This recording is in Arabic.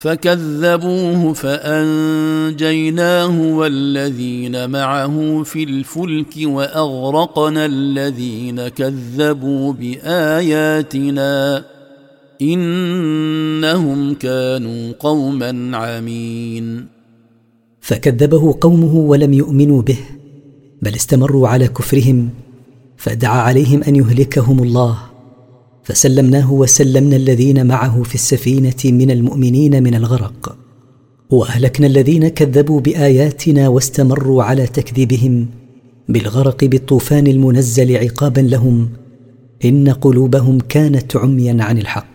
فكذبوه فأنجيناه والذين معه في الفلك وأغرقنا الذين كذبوا بآياتنا إنهم كانوا قوما عمين. فكذبه قومه ولم يؤمنوا به، بل استمروا على كفرهم، فدعا عليهم أن يهلكهم الله، فسلمناه وسلمنا الذين معه في السفينة من المؤمنين من الغرق، وأهلكنا الذين كذبوا بآياتنا واستمروا على تكذيبهم بالغرق بالطوفان المنزل عقابا لهم، إن قلوبهم كانت عميا عن الحق.